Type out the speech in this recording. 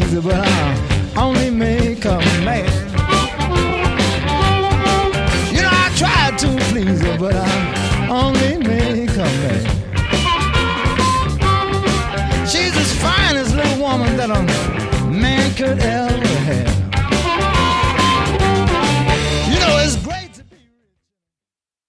please her, but I only make her mad. You know, I tried to please her, but I only make her mad. She's as fine as little woman that a man could ever have.